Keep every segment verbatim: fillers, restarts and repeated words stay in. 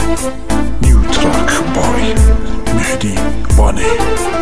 New track by Mehdi Bani.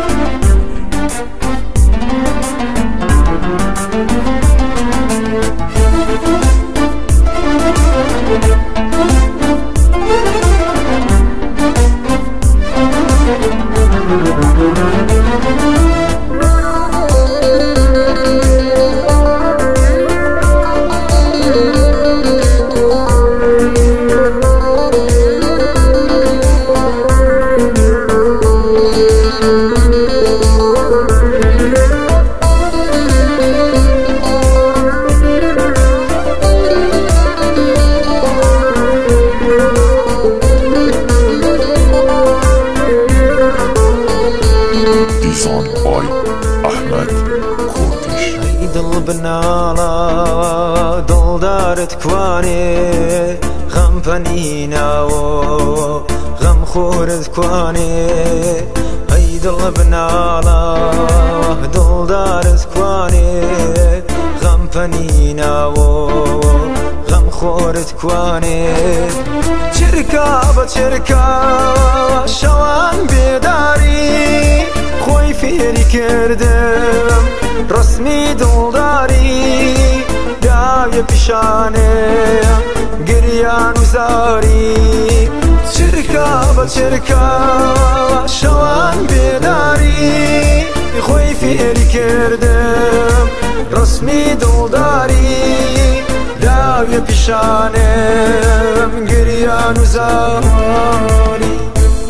دل بنالا دل دارت کوانی غم پنینا و غم خورد کوانی ای دل بنالا دل دارت کوانی غم پنینا و غم خورد کوانی چرکا با چرکا شوان بیداری خوی فیری کردم رسمی دلداری داوی پیشانه گریان و زاری چرکا با چرکا شوان بیداری خوی فیری کردم رسمی دلداری داوی پیشانه گریان و زاری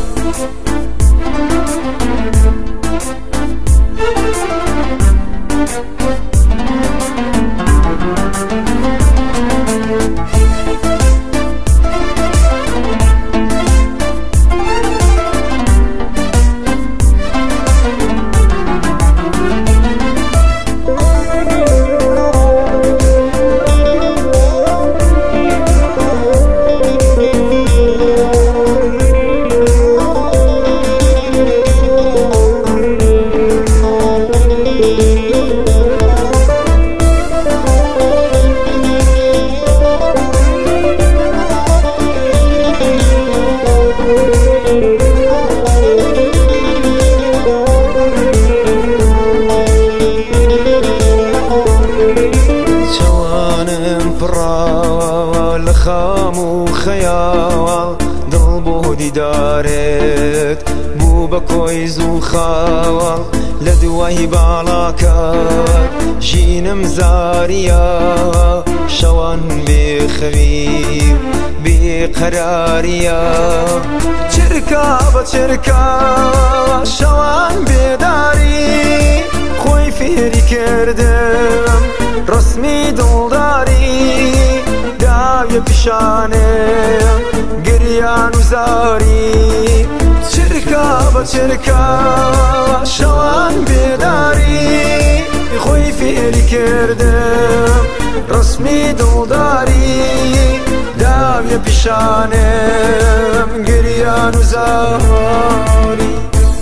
لخام و خیال دل بودی دارد بو بکویز و خال لدوی بالا کرد جینم زاریا شوان بخوی بقراریا چرکا با چرکا شوان بیداری خوی فیری کردم رسمی دلداری داوی پیشانه گریان و زاری چرکا با چرکا شوان بیداری خوی فیری کردم رسمی دلداری داوی پیشانه گریان و زاری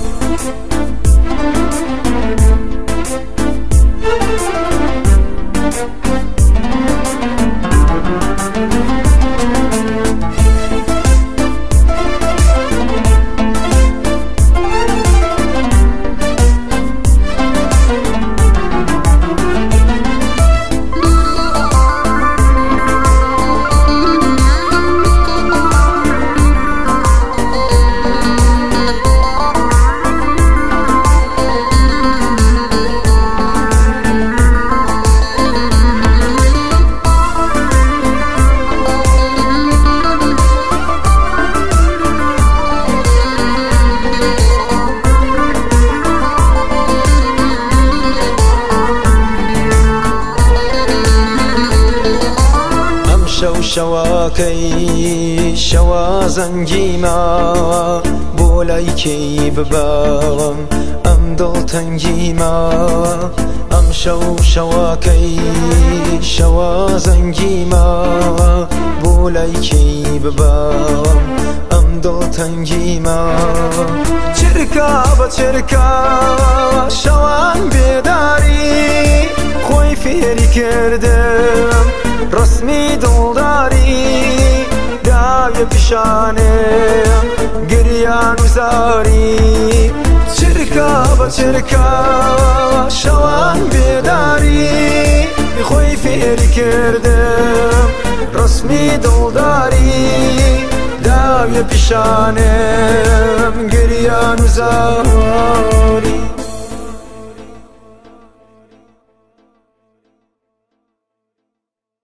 شو شواكي شوا زنجيما بولايكي بباوم ام دل تنجيما ام شو شواكي شوا زنجيما بولايكي بباوم ام دل تنجيما چركا با چركا شوان بیداری خوی فیری کردم رسمی دلداری داوی پیشانم گریان و زاری چرکا با چرکا شوان بیداری خوی فێری کردم ڕسمی دڵداری داوی پیشانم گریان و زاری